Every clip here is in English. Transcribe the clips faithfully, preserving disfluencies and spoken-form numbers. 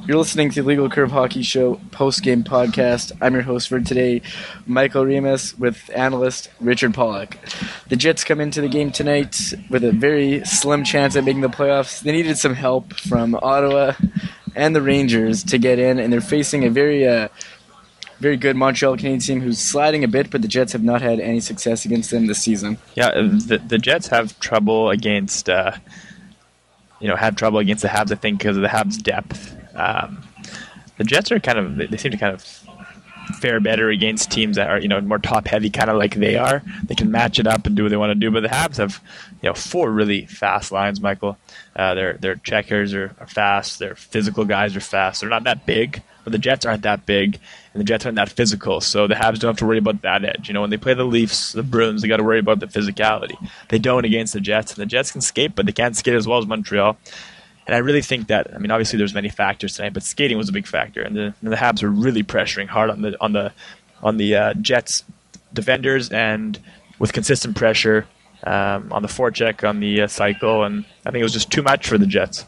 You're listening to the Legal Curve Hockey Show post-game podcast. I'm your host for today, Michael Remus, with analyst Richard Pollock. The Jets come into the game tonight with a very slim chance at making the playoffs. They needed some help from Ottawa and the Rangers to get in, and they're facing a very uh, very good Montreal Canadiens team who's sliding a bit, but the Jets have not had any success against them this season. Yeah, the, the Jets have trouble against, uh, you know, have trouble against the Habs, I think, because of the Habs' depth. Um, the Jets are kind of, they seem to kind of fare better against teams that are, you know, more top-heavy, kind of like they are. They can match it up and do what they want to do, but the Habs have, you know, four really fast lines, Michael. Uh, their their checkers are, are fast. Their physical guys are fast. They're not that big, but the Jets aren't that big, and the Jets aren't that physical, so the Habs don't have to worry about that edge. You know, when they play the Leafs, the Bruins, they got to worry about the physicality. They don't against the Jets, and the Jets can skate, but they can't skate as well as Montreal. And I really think that, I mean, obviously there's many factors tonight, but skating was a big factor, and the, and the Habs were really pressuring hard on the on the on the uh, Jets defenders, and with consistent pressure um, on the forecheck, on the uh, cycle, and I think it was just too much for the Jets.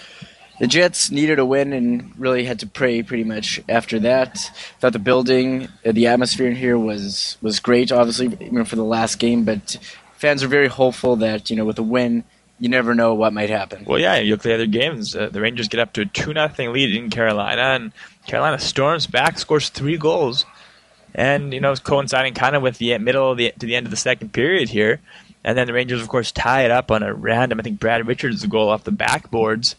The Jets needed a win and really had to pray pretty much after that. Thought the building, uh, the atmosphere in here was was great, obviously, you know, for the last game, but fans are very hopeful that, you know, with a win, you never know what might happen. Well, yeah, you look at the other games. Uh, the Rangers get up to a two nothing lead in Carolina, and Carolina storms back, scores three goals. And, you know, it's coinciding kind of with the middle of the, to the end of the second period here. And then the Rangers, of course, tie it up on a random, I think Brad Richards' goal off the backboards.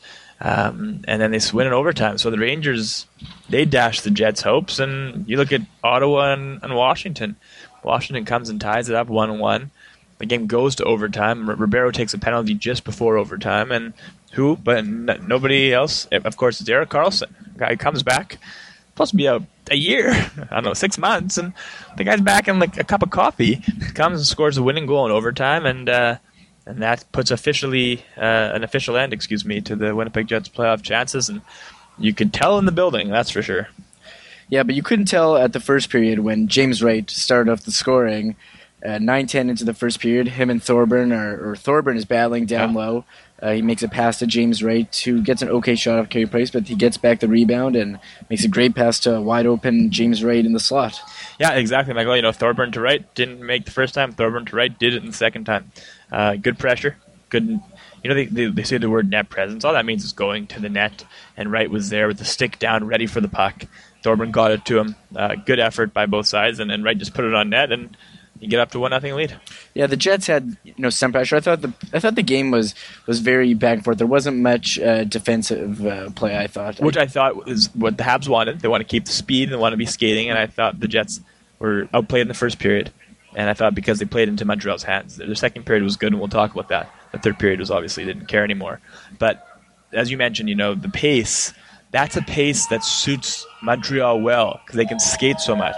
Um, and then they win in overtime. So the Rangers, they dash the Jets' hopes. And you look at Ottawa and, and Washington. Washington comes and ties it up one one. The game goes to overtime. R- Ribeiro takes a penalty just before overtime. And who, but n- nobody else, of course, it's Erik Karlsson. Guy comes back. Supposed to be a, a year, I don't know, six months. And the guy's back in like a cup of coffee. Comes and scores a winning goal in overtime. And uh, and that puts officially uh, an official end, excuse me, to the Winnipeg Jets playoff chances. And you could tell in the building, that's for sure. Yeah, but you couldn't tell at the first period when James Wright started off the scoring. Uh, nine ten into the first period, him and Thorburn, are, or Thorburn is battling down yeah. low. Uh, he makes a pass to James Wright, who gets an okay shot off Carey Price, but he gets back the rebound and makes a great pass to a wide-open James Wright in the slot. Yeah, exactly, Michael. You know, Thorburn to Wright didn't make the first time. Thorburn to Wright did it in the second time. Uh, good pressure. Good. You know, they, they they say the word net presence. All that means is going to the net, and Wright was there with the stick down, ready for the puck. Thorburn got it to him. Uh, good effort by both sides, and, and Wright just put it on net, and you get up to one nothing lead. Yeah, the Jets had, you know, some pressure. I thought the I thought the game was, was very back and forth. There wasn't much uh, defensive uh, play, I thought. Which I thought was what the Habs wanted. They want to keep the speed and they want to be skating, and I thought the Jets were outplayed in the first period. And I thought because they played into Montreal's hands. The second period was good, and we'll talk about that. The third period was obviously didn't care anymore. But as you mentioned, you know, the pace, that's a pace that suits Montreal well because they can skate so much.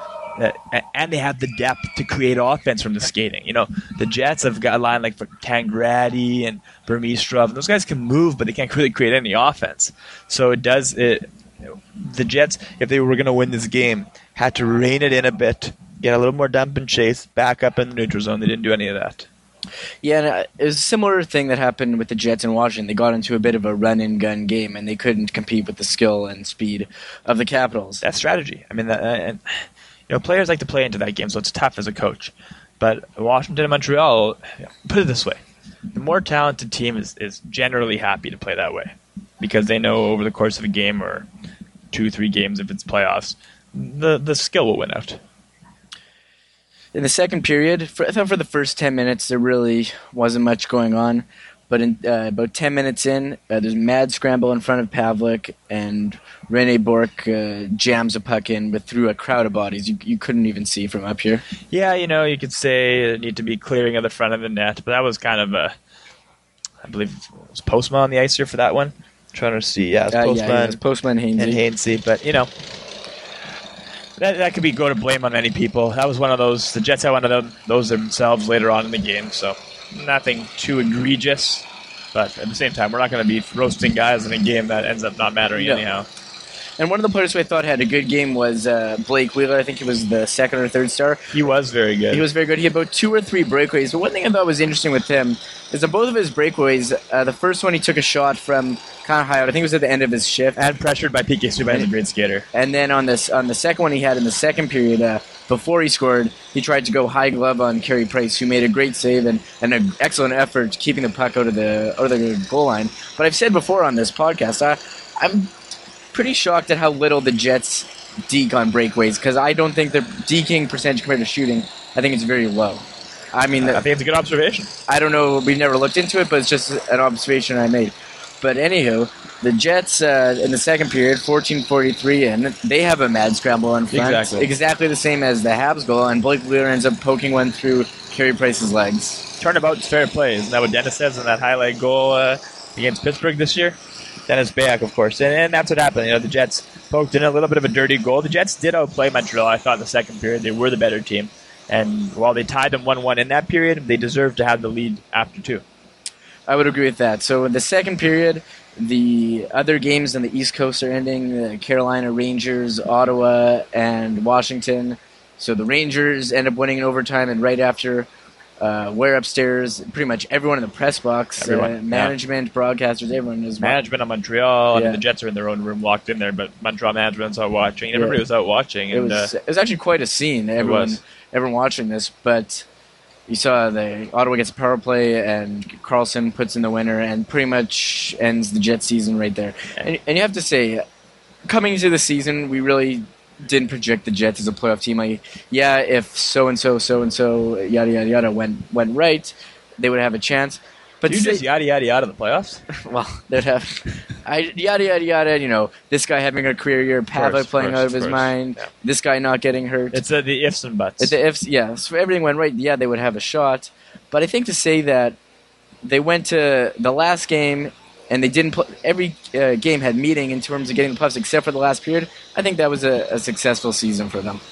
And they have the depth to create offense from the skating. You know, the Jets have got a line like Tangradi and Burmistrov, and those guys can move, but they can't really create any offense. So it does. It, the Jets, if they were going to win this game, had to rein it in a bit, get a little more dump and chase, back up in the neutral zone. They didn't do any of that. Yeah, and it was a similar thing that happened with the Jets in Washington. They got into a bit of a run-and-gun game, and they couldn't compete with the skill and speed of the Capitals. That's strategy. I mean, that, and. You know, players like to play into that game, so it's tough as a coach. But Washington and Montreal, put it this way, the more talented team is, is generally happy to play that way because they know over the course of a game or two, three games if it's playoffs, the, the skill will win out. In the second period, for, I thought for the first ten minutes there really wasn't much going on. But in, uh, about ten minutes in, uh, there's a mad scramble in front of Pavlik, and Rene Bourque uh, jams a puck in but through a crowd of bodies. You you couldn't even see from up here. Yeah, you know, you could say it need to be clearing of the front of the net, but that was kind of a, I believe, it was Postma on the ice here for that one? I'm trying to see, yeah, it was uh, Postma, yeah, it was Postma and Hainsey. and Hainsey, but, you know, that that could be go to blame on many people. That was one of those, the Jets had one of them, those themselves later on in the game, so nothing too egregious. But at the same time, we're not going to be roasting guys in a game that ends up not mattering no. anyhow. And one of the players who I thought had a good game was uh, Blake Wheeler. I think he was the second or third star. He was very good. He was very good. He had about two or three breakaways. But one thing I thought was interesting with him is that both of his breakaways, uh, the first one he took a shot from kind of high out. I think it was at the end of his shift. And pressured by P K Subban, a great skater. And then on this on the second one he had in the second period, uh, before he scored, he tried to go high glove on Carey Price, who made a great save and, and an excellent effort keeping the puck out of the out of the goal line. But I've said before on this podcast, I, I'm pretty shocked at how little the Jets deke on breakaways, because I don't think their deking percentage compared to shooting, I think it's very low. I mean, I think it's a good observation. I don't know. We've never looked into it, but it's just an observation I made. But anywho, the Jets uh, in the second period, fourteen forty-three in, they have a mad scramble on front. Exactly. Exactly the same as the Habs goal, and Blake Wheeler ends up poking one through Carey Price's legs. Turnabout's fair play. Isn't that what Dennis says in that highlight goal uh, against Pittsburgh this year? Dennis Bayak, of course. And, and that's what happened. You know, the Jets poked in a little bit of a dirty goal. The Jets did outplay Montreal, I thought, in the second period. They were the better team. And while they tied them one one in that period, they deserved to have the lead after two. I would agree with that. So in the second period, the other games on the East Coast are ending. The Carolina, Rangers, Ottawa, and Washington. So the Rangers end up winning in overtime, and right after, uh, we're upstairs. Pretty much everyone in the press box, Everyone, uh, management, yeah. broadcasters, everyone is Management on Montreal. I Yeah. mean, the Jets are in their own room, locked in there, but Montreal management's out watching. And everybody Yeah. was out watching. It And, was uh, it was actually quite a scene. Everyone was. everyone watching this, but you saw the Ottawa gets a power play and Carlson puts in the winner and pretty much ends the Jet season right there. And, and you have to say, coming into the season, we really didn't project the Jets as a playoff team. Like, yeah, if so and so, so and so, yada yada yada went went right, they would have a chance. But you say- just yada yada yada the playoffs? well, they'd have I, yada yada yada. You know, this guy having a career year, Pavlik course, playing course, out of of his course. mind, Yeah. this guy not getting hurt. It's uh, the ifs and buts. If, the, if yeah, so if everything went right, yeah, they would have a shot. But I think to say that they went to the last game and they didn't put every uh, game had meeting in terms of getting the playoffs except for the last period, I think that was a, a successful season for them.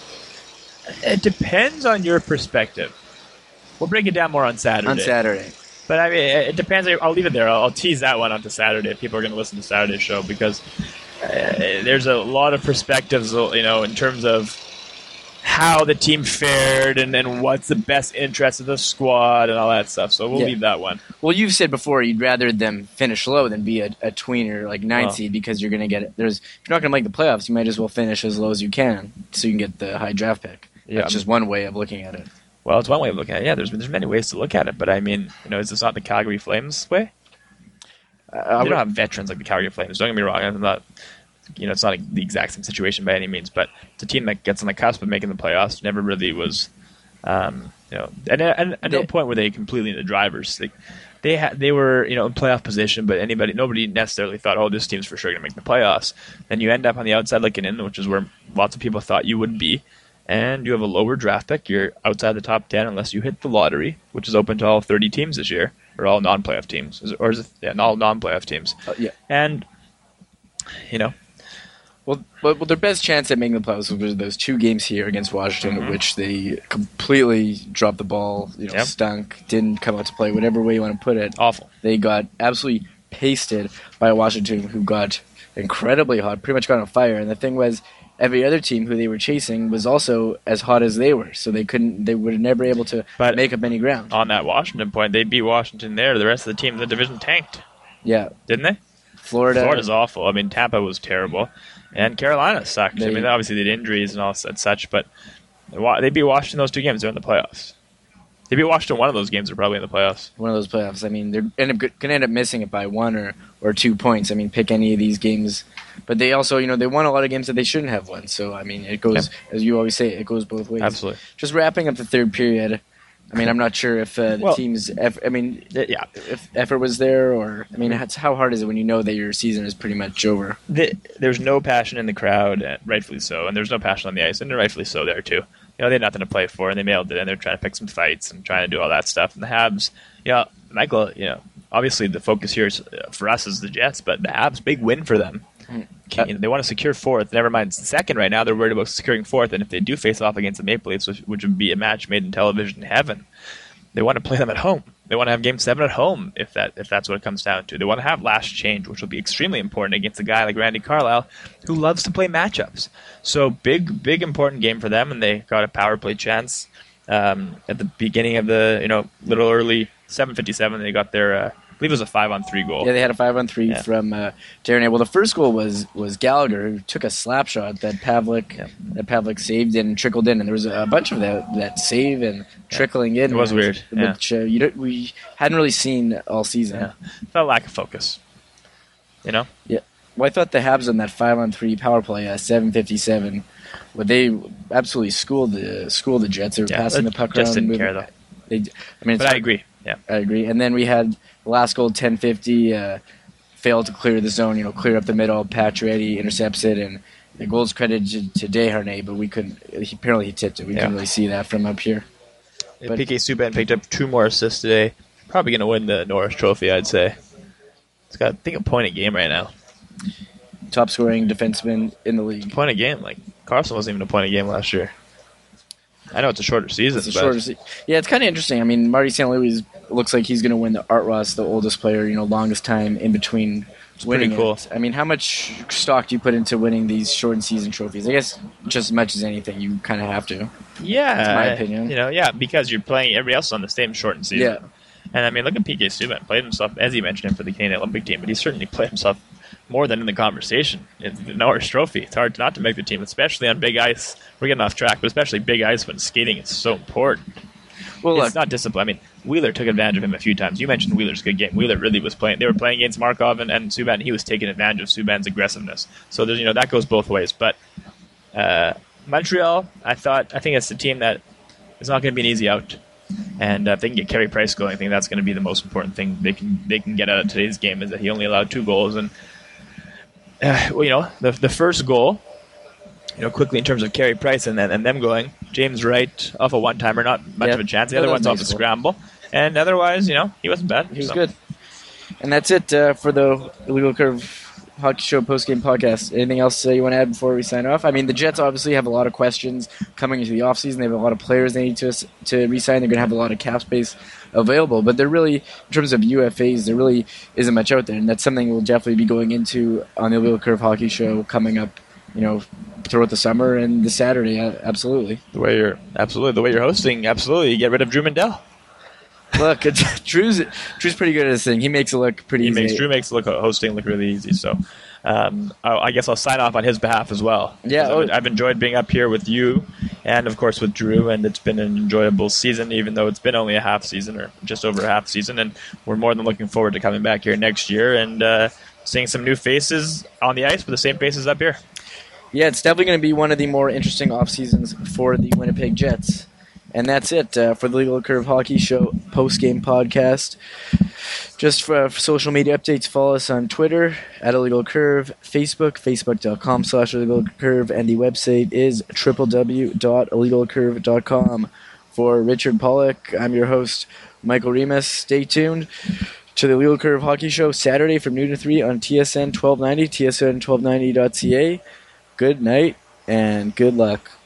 It depends on your perspective. We'll break it down more on Saturday. On Saturday. But I mean, it depends. I'll leave it there. I'll, I'll tease that one onto Saturday if people are going to listen to Saturday's show, because uh, there's a lot of perspectives, you know, in terms of how the team fared and, and what's the best interest of the squad and all that stuff. So we'll Yeah. leave that one. Well, you've said before you'd rather them finish low than be a, a tweener, like nine Well. seed, because you're going to get it. There's if you're not going to make the playoffs, you might as well finish as low as you can so you can get the high draft pick. Yeah. That's just one way of looking at it. Well, it's one way of looking at it. Yeah, there's there's many ways to look at it. But I mean, you know, is this not the Calgary Flames way? I They don't have veterans like the Calgary Flames. Don't get me wrong. I'm not, you know, it's not the exact same situation by any means. But it's a team that gets on the cusp of making the playoffs. Never really was, um, you know, and, and at no They- point were they completely in the drivers. They they had they were you know in playoff position, but anybody nobody necessarily thought, oh, this team's for sure going to make the playoffs. Then you end up on the outside looking in, which is where lots of people thought you would be. And you have a lower draft pick. You're outside the top ten unless you hit the lottery, which is open to all thirty teams this year, or all non-playoff teams, Is it- or is it, yeah, all non-playoff teams. Uh, yeah. And, you know, Well, well, well, their best chance at making the playoffs was those two games here against Washington, Mhm. which they completely dropped the ball, you know, Yep. stunk, didn't come out to play, whatever way you want to put it. awful. They got absolutely pasted by Washington, who got incredibly hot, pretty much got on fire. And the thing was, every other team who they were chasing was also as hot as they were, so they couldn't, they were never able to But- make up any ground. On that Washington point, they beat Washington there. The rest of the team in the division tanked, Yeah, didn't they? Florida. Florida's awful. I mean, Tampa was terrible. And Carolina sucked. I They- mean, obviously they had injuries and all and such, but they beat Washington those two games. They're in the playoffs. They beat Washington one of those games. They're probably in the playoffs. One of those playoffs. I mean, they're end up, going to end up missing it by one or, or two points. I mean, pick any of these games. But they also, you know, they won a lot of games that they shouldn't have won. So, I mean, it goes, as you always say, it goes both ways. Absolutely. Just wrapping up the third period. I mean, I'm not sure if uh, the Well- team's, eff- I mean, Yeah. if effort was there or, I mean, it's, how hard is it when you know that your season is pretty much over? The, there's no passion in the crowd, and rightfully so, and there's no passion on the ice, and rightfully so there too. You know, they had nothing to play for, and they mailed it, and they're trying to pick some fights and trying to do all that stuff. And the Habs, you know, Michael, you know, obviously the focus here is, uh, for us is the Jets, but the Habs, big win for them. Can, you know, they want to secure fourth. Never mind second right now. They're worried about securing fourth, and if they do face off against the Maple Leafs, which, which would be a match made in television heaven, they want to play them at home. They want to have Game Seven at home, if that if that's what it comes down to. They want to have last change, which will be extremely important against a guy like Randy Carlyle, who loves to play matchups. So big, big important game for them, and they got a power play chance um, at the beginning of the you know little early seven fifty-seven. They got their uh, believe it was a five on three goal. Yeah, they had a five on three Yeah. from uh, Darren. Well, the first goal was was Gallagher, who took a slap shot that Pavlik Yeah. that Pavlik saved and trickled in, and there was a bunch of that that save and trickling in. It was weird, yeah. which uh, you don't, we hadn't really seen all season. Yeah. Felt lack of focus. You know? Yeah. Well, I thought the Habs on that five on three power play, uh, seven fifty seven, well, they absolutely schooled the schooled the Jets. They were Yeah, passing they the puck just around. didn't moving- care, though. They, I mean, it's But I hard- agree. Yeah. I agree. And then we had the last goal, ten fifty, uh, failed to clear the zone, you know, clear up the middle. Pacioretty intercepts it, and the goal's credited to Desharnais, but we couldn't, he, apparently he tipped it. We Yeah. couldn't really see that from up here. But- P K Subban picked up two more assists today. Probably going to win the Norris Trophy, I'd say. He's got, I think, a point a game right now. Top scoring defenseman in the league. Point a game. Like, Carson wasn't even a point a game last year. I know it's a shorter season, It's a but shorter se- yeah, it's kind of interesting. I mean, Marty Saint Louis looks like he's going to win the Art Ross, the oldest player, you know, longest time in between winning pretty cool. it. I mean, how much stock do you put into winning these shortened season trophies? I guess just as much as anything, you kind of have to. yeah, That's my opinion. You know, yeah, because you're playing everybody else on the same shortened season. Yeah. And I mean, look at P K Subban. Played himself, as you mentioned, him for the Canadian Olympic team, but he certainly played himself more than in the conversation. It's the Norris Trophy. It's hard not to make the team, especially on big ice. We're getting off track, but especially big ice when skating is so important. Well, It's look, not discipline. I mean, Wheeler took advantage of him a few times. You mentioned Wheeler's good game. Wheeler really was playing. They were playing against Markov and, and Subban, and he was taking advantage of Subban's aggressiveness. So there's, you know, that goes both ways. But uh, Montreal, I thought, I think it's the team that is not going to be an easy out. And uh, if they can get Carey Price going, I think that's going to be the most important thing they can they can get out of today's game, is that he only allowed two goals. And uh, well, you know, the the first goal, you know, quickly in terms of Carey Price and then and them going, James Wright off a one timer, not much Yeah. of a chance. The Yeah, other that one's was off nice a goal. scramble, and otherwise, you know, he wasn't bad. he was So, good. And that's it uh, for the Illegal Curve Hockey Show post-game podcast. Anything else uh, you want to add before we sign off? I mean, the Jets obviously have a lot of questions coming into the offseason. They have a lot of players they need to to re-sign. They're going to have a lot of cap space available. But they're really, in terms of U F As, there really isn't much out there. And that's something we'll definitely be going into on the Illegal Curve Hockey Show coming up, you know, throughout the summer and this Saturday. uh, Absolutely. The way you're absolutely the way you're hosting, absolutely, you get rid of Drew Mandel. Look, it's, Drew's Drew's pretty good at this thing. He makes it look pretty He easy. makes Drew makes look hosting look really easy. So. Um, I I guess I'll sign off on his behalf as well. Yeah, Because I've, oh. I've enjoyed being up here with you, and of course with Drew, and it's been an enjoyable season, even though it's been only a half season or just over a half season, and we're more than looking forward to coming back here next year and uh, seeing some new faces on the ice, but the same faces up here. Yeah, it's definitely going to be one of the more interesting off seasons for the Winnipeg Jets. And that's it uh, for the Legal Curve Hockey Show post-game podcast. Just for, for social media updates, follow us on Twitter at Illegal Curve, Facebook, facebook.com slash Illegal Curve, and the website is w w w dot illegal curve dot com. For Richard Pollock, I'm your host, Michael Remus. Stay tuned to the Illegal Curve Hockey Show Saturday from noon to three on T S N twelve ninety, T S N twelve ninety dot c a. Good night and good luck.